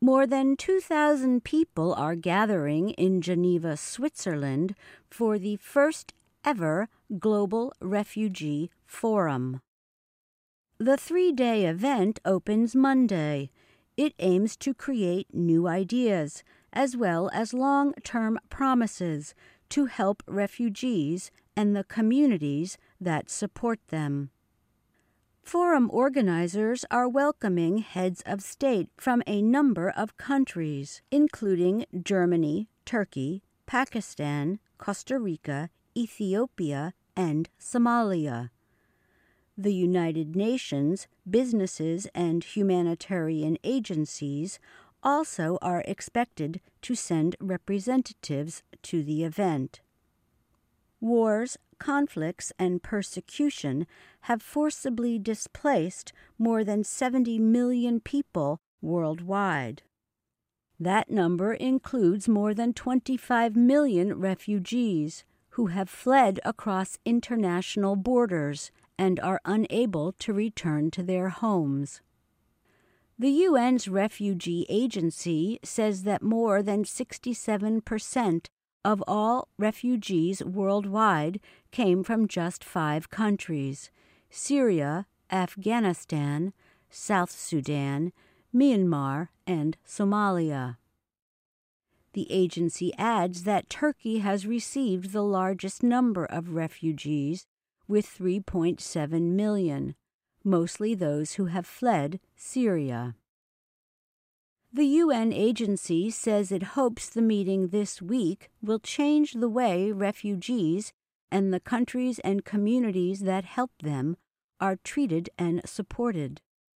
More than 2,000 people are gathering in Geneva, Switzerland for the first ever Global Refugee Forum. The 3-day event opens Monday. It aims to create new ideas, as well as long-term promises to help refugees and the communities that support them. Forum organizers are welcoming heads of state from a number of countries, including Germany, Turkey, Pakistan, Costa Rica, Ethiopia, and Somalia. The United Nations, businesses, and humanitarian agencies also are expected to send representatives to the event. Wars, conflicts, and persecution have forcibly displaced more than 70 million people worldwide. That number includes more than 25 million refugees who have fled across international borders and are unable to return to their homes. The UN's Refugee Agency says that more than 67% of all refugees worldwide came from just 5 countries: Syria, Afghanistan, South Sudan, Myanmar, and Somalia. The agency adds that Turkey has received the largest number of refugees, with 3.7 million, mostly those who have fled Syria. The UN agency says it hopes the meeting this week will change the way refugees and the countries and communities that help them are treated and supported.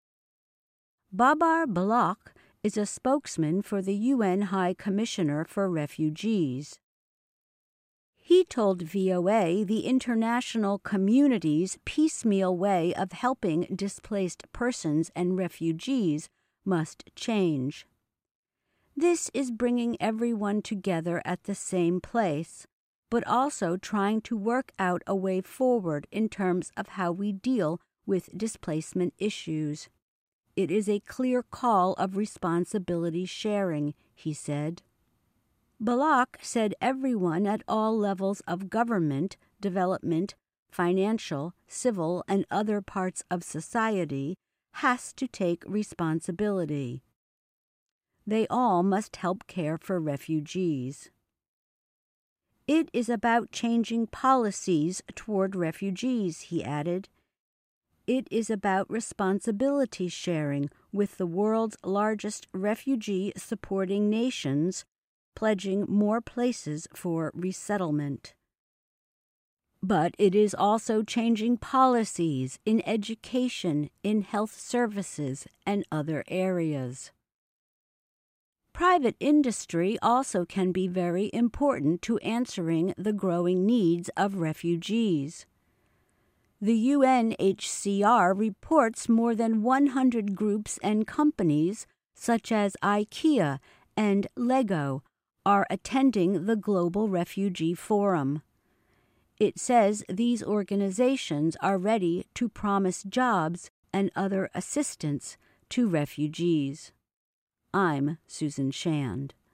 Babar Baloch is a spokesman for the UN High Commissioner for Refugees. He told VOA the international community's piecemeal way of helping displaced persons and refugees must change. This is bringing everyone together at the same place, but also trying to work out a way forward in terms of how we deal with displacement issues. It is a clear call of responsibility sharing, he said. Baloch said everyone at all levels of government, development, financial, civil, and other parts of society has to take responsibility. They all must help care for refugees. It is about changing policies toward refugees, he added. It is about responsibility sharing with the world's largest refugee-supporting nations, pledging more places for resettlement. But it is also changing policies in education, in health services, and other areas. Private industry also can be very important to answering the growing needs of refugees. The UNHCR reports more than 100 groups and companies, such as IKEA and Lego, are attending the Global Refugee Forum. It says these organizations are ready to promise jobs and other assistance to refugees. I'm Susan Shand.